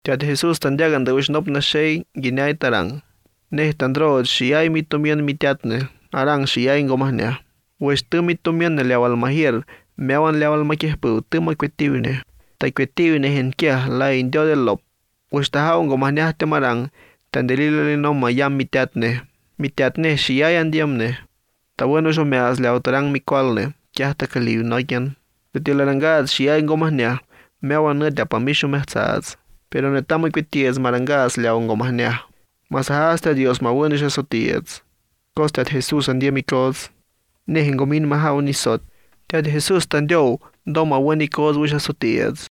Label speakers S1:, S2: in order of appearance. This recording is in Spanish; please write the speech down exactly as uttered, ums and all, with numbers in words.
S1: Tiat Jesús tandiagan de wishnop na shay ginay tarang. Neh tandro shiyay mitumian mitiatne. Arang shiyay ngomahnia. Wish tumitumian ne lewal mahir. Meawan lewal makihpu tuma kwetiwine. Ta kwetiwine henkiah la indio de lop. Wish tahao ngomahnia temarang. Tandelilali no mayam mitiatne. Mitiatne shiyay andiamne. Ta bueno yo me as leautarang mikwalne. Kiah ta kaliw noyan. Tetilarangad shiyay ngomahnia. Meawan ne tapamishu mehtzaz. Pero netamo kwetiez marangas leaw ngomahnia. Masahasta Dios mawunisha sotiez. Kostat Jesús andiamikoz. Nehingomin mahaunisot. Tiat Jesús tandio do mawunikos wisha sotiez.